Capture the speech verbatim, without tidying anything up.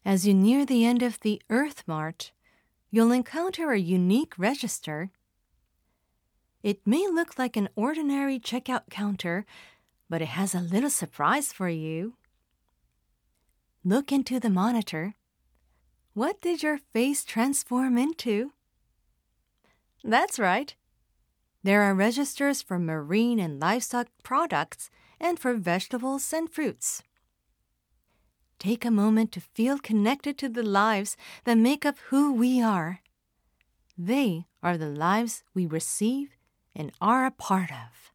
As you near the end of the Earth Mart, you'll encounter a unique register. It may look like an ordinary checkout counter, but it has a little surprise for you. Look into the monitor. What did your face transform into? That's right. There are registers for marine and livestock products and for vegetables and fruits. Take a moment to feel connected to the lives that make up who we are. They are the lives we receive and are a part of.